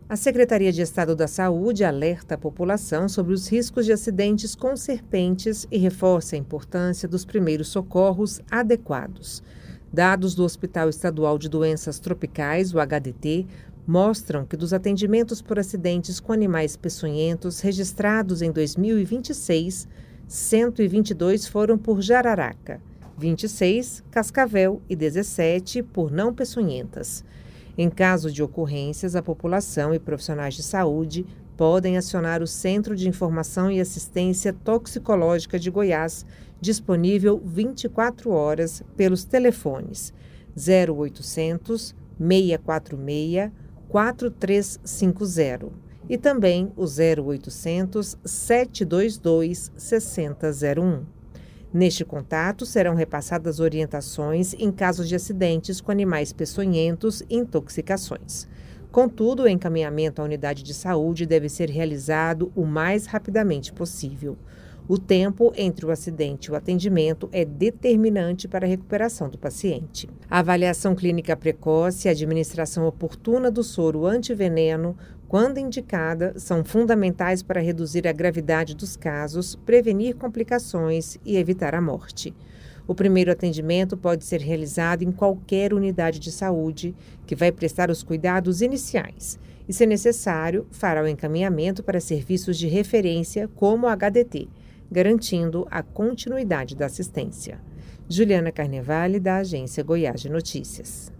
A Secretaria de Estado da Saúde alerta a população sobre os riscos de acidentes com serpentes e reforça a importância dos primeiros socorros adequados. Dados do Hospital Estadual de Doenças Tropicais, o HDT, mostram que dos atendimentos por acidentes com animais peçonhentos registrados em 2026, 122 foram por jararaca, 26 cascavel e 17 por não peçonhentas. Em caso de ocorrências, a população e profissionais de saúde podem acionar o Centro de Informação e Assistência Toxicológica de Goiás, disponível 24 horas pelos telefones 0800 646 4350 e também o 0800 722 6001. Neste contato, serão repassadas orientações em casos de acidentes com animais peçonhentos e intoxicações. Contudo, o encaminhamento à unidade de saúde deve ser realizado o mais rapidamente possível. O tempo entre o acidente e o atendimento é determinante para a recuperação do paciente. A avaliação clínica precoce e a administração oportuna do soro antiveneno, quando indicada, são fundamentais para reduzir a gravidade dos casos, prevenir complicações e evitar a morte. O primeiro atendimento pode ser realizado em qualquer unidade de saúde, que vai prestar os cuidados iniciais e, se necessário, fará o encaminhamento para serviços de referência como o HDT, garantindo a continuidade da assistência. Juliana Carnevale, da Agência Goiás de Notícias.